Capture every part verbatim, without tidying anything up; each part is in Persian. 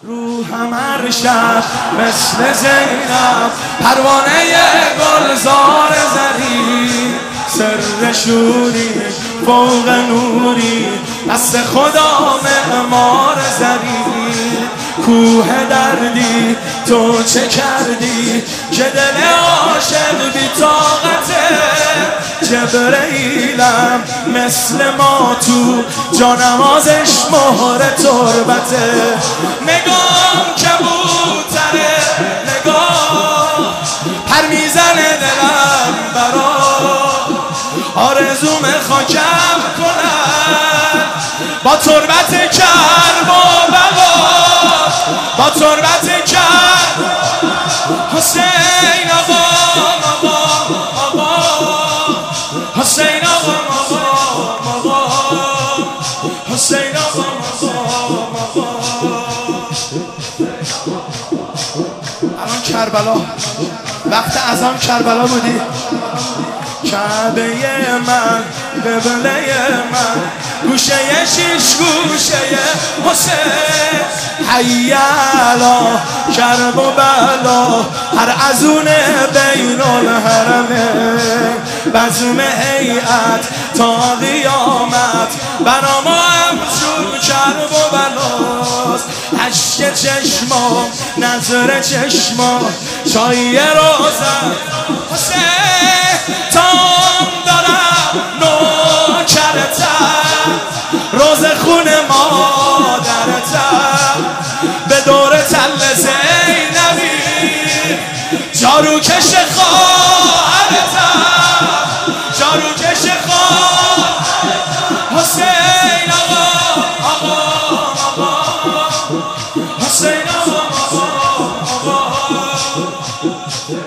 روحم هر شب مثل زینب پروانه گلزار زری، سر شوری فوق نوری دست خدا معمار زری. کوه دردی تو چه کردی که دل عاشق بی طاقته، جبرئیلم مثل ما تو جانمازش مهر تربته. نگام کبوتره نگاه پر میزنه دلم برا، آرزوم خاکم کنن با تربت کرب و بقا، با تربت کرب حسین آقا آقا آقا، حسین آقا آقا آقا، حسین آقا آقا آقا. الان کربلا وقت اذان کربلا بودی، کعبه من قبله من گوشه شیش گوشه حسین، حی علی کرب و بلا هر ازون بین الحرمه، بزم هیئت تا قیامت برا ما همچون کرب و بلاست. اشک چشما نظر چشما چای روزن حسین، تام دارم نوکرتم روز خون مادرتم، به دور تل زینبی جارو کش خواهرتم، جارو کش خواهر حسین آقا آقا آقا، حسین آقا آقا آقا.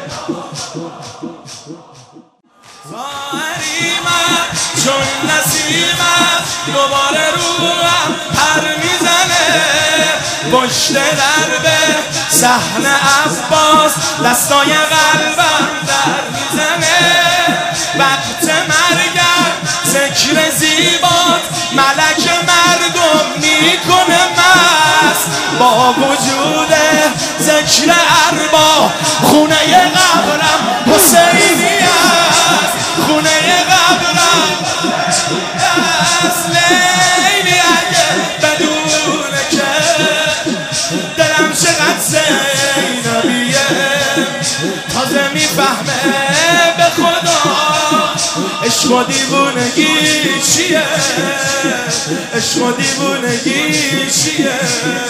ظاهریمم چون نسیمم دوباره روم پر میزنه، پشت دربه صحن عباس دستای قلبم در میزنه. وقت مرگم ذکر زیبات ملک مردم میکنه مست، با وجود ذکر اربا خونه قبرم حسینی است، خونه قبرم است. لیلی اگه بدونه که دلم چقدر زینبیه، تازه میفهمه به خدا عشق و دیوونگی چیه، عشق و دیوونگی چیه.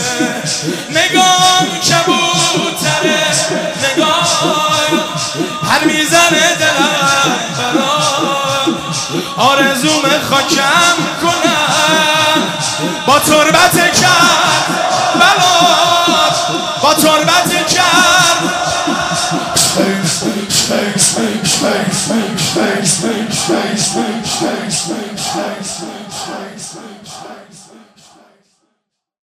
نگام کبوتره نگاه پر میزنه دلم برا، آرزوم خاکم کنم با تربت کرد بلا، با تربت کرد space, space, space, space, space, space, space, space, space, space.